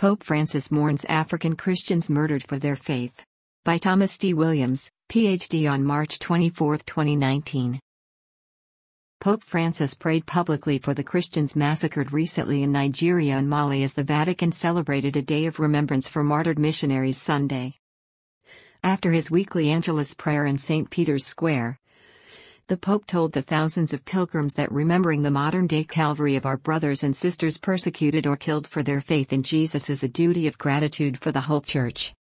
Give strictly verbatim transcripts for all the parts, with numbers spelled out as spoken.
Pope Francis mourns African Christians murdered for their faith. By Thomas D. Williams, P H D on March twenty-fourth, twenty nineteen. Pope Francis prayed publicly for the Christians massacred recently in Nigeria and Mali as the Vatican celebrated a day of remembrance for martyred missionaries Sunday. After his weekly Angelus prayer in Saint Peter's Square, the Pope told the thousands of pilgrims that remembering the modern-day Calvary of our brothers and sisters persecuted or killed for their faith in Jesus is a duty of gratitude for the whole Church.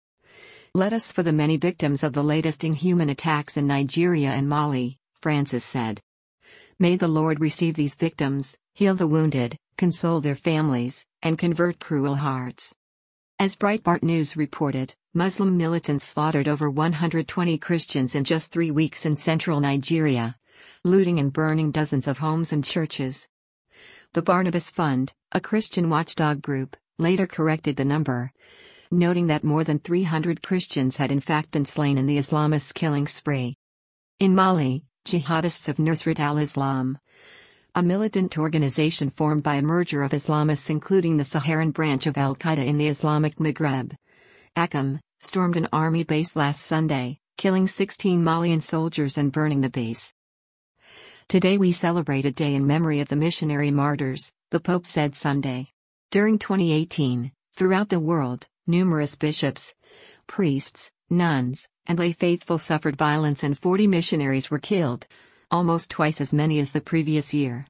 Let us for the many victims of the latest inhuman attacks in Nigeria and Mali, Francis said. May the Lord receive these victims, heal the wounded, console their families, and convert cruel hearts. As Breitbart News reported, Muslim militants slaughtered over one hundred twenty Christians in just three weeks in central Nigeria, looting and burning dozens of homes and churches. The Barnabas Fund, a Christian watchdog group, later corrected the number, noting that more than three hundred Christians had in fact been slain in the Islamists' killing spree. In Mali, jihadists of Nusrat al-Islam, a militant organization formed by a merger of Islamists including the Saharan branch of al-Qaeda in the Islamic Maghreb, A C M, stormed an army base last Sunday, killing sixteen Malian soldiers and burning the base. Today we celebrate a day in memory of the missionary martyrs, the Pope said Sunday. During twenty eighteen, throughout the world, numerous bishops, priests, nuns, and lay faithful suffered violence and forty missionaries were killed, almost twice as many as the previous year.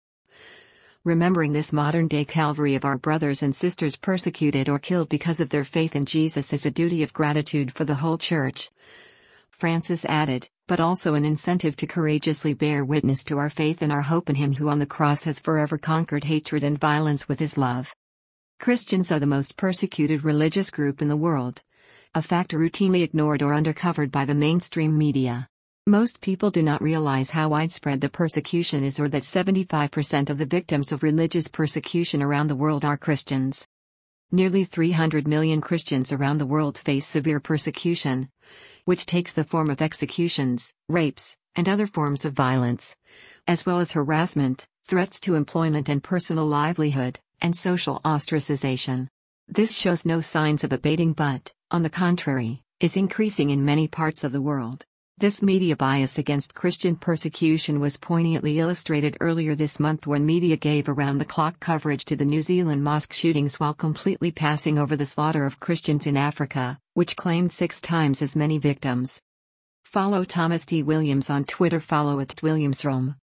Remembering this modern-day Calvary of our brothers and sisters persecuted or killed because of their faith in Jesus is a duty of gratitude for the whole Church, Francis added, but also an incentive to courageously bear witness to our faith and our hope in Him who on the cross has forever conquered hatred and violence with His love. Christians are the most persecuted religious group in the world, a fact routinely ignored or undercovered by the mainstream media. Most people do not realize how widespread the persecution is or that seventy-five percent of the victims of religious persecution around the world are Christians. Nearly three hundred million Christians around the world face severe persecution, which takes the form of executions, rapes, and other forms of violence, as well as harassment, threats to employment and personal livelihood, and social ostracization. This shows no signs of abating but, on the contrary, is increasing in many parts of the world. This media bias against Christian persecution was poignantly illustrated earlier this month when media gave around-the-clock coverage to the New Zealand mosque shootings while completely passing over the slaughter of Christians in Africa, which claimed six times as many victims. Follow Thomas D. Williams on Twitter. Follow at Williamsrome.